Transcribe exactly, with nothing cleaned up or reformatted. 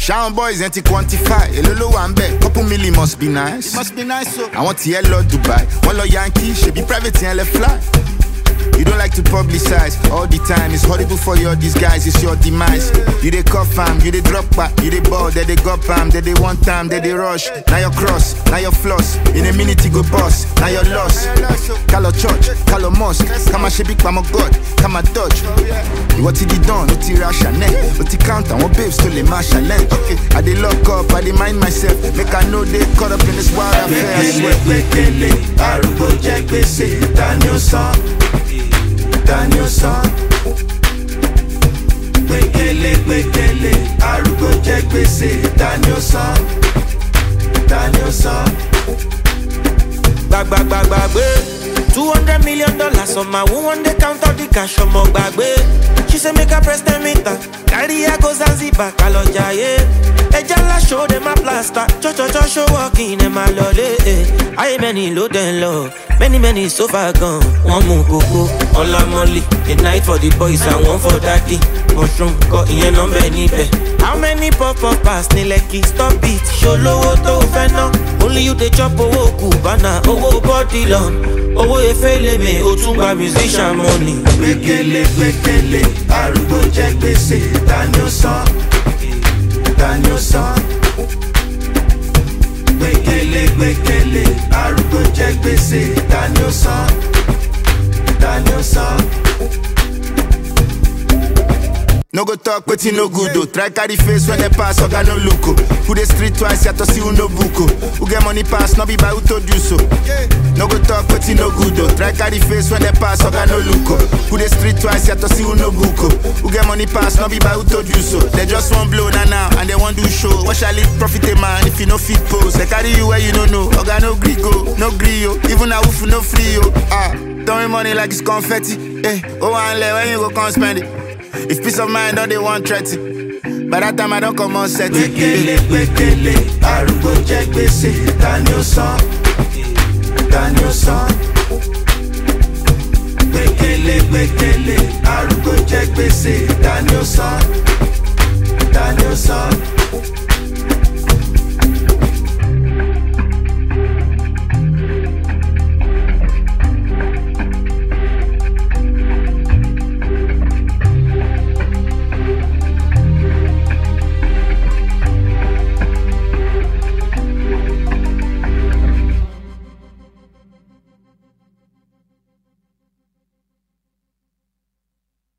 Shout boys ain't to quantify. A little one bet, couple million must be nice. It must be nice, so I want to yellow Dubai. One law Yankee, should be private and let fly. You don't like to publicize all the time. It's horrible for your disguise, it's your demise. You they cuff fam, you they drop back, you they ball, they they go pam, they they one time, they they rush. Now your cross, now your floss. In a minute you go boss, now your loss. Call church, call mosque. Come a shebik, come a god, come a dodge. What did he done? What he rush and neck? What he count and what babes to the marshal length? Okay, I they lock up, I they mind myself. Make I know they caught up in this wild affair. I swear. Arugo Jack Bese, Daniel Son. Daniel Son. Wekele, wekele, Arugo Jack Bese, Daniel Son. Daniel Son. Bag, bag, bag, bag, bag. Two hundred million dollars on my one day count out the cash on my bag, bag. She say make her press the meter. Carry her go Zanzibar, Kaloja, yeah. Ejala show them a plaster. Cho cho cho show walking in my lolly. I many load and low. Many many so far gone. One more coco, all la molly. A night for the boys and one for daddy. Mushroom got in your number nipe. How many pop up pass ni leki? Stop it, show low to fena. Only you the chop owo kubana, owo body long. Owo efele me, otumba musician money. Wekele, wekele, Arugo Jack Bese, Daniel Son. Daniel Son. Wekele, wekele, Arugo Jack Bese, Daniel Son. Daniel Son. No go talk, but you no good though. Try carry face when they pass, or got no loco. Who the street twice, you to see who no buko. Who get money pass, no be by who to do so. No go talk, but you no good though. Try carry face when they pass, or got no loco. Who the street twice, you to see who no buko. Who get money pass, no be by who to do so. They just want blow now now, and they want do show. What shall it profit a man if you no fit pose? They carry you where you don't know. Or got no grigo, no grio. Even a woof no free yo. Ah, throwing money like it's confetti. Eh, oh and let when you go come spend it. If peace of mind, all they want threaten. By that time I don't come on set. Wekele, wekele, Arugo Jack Bese, Daniel Son. Daniel Son. Wekele, wekele, Arugo Jack Bese, Daniel Son. Daniel Son.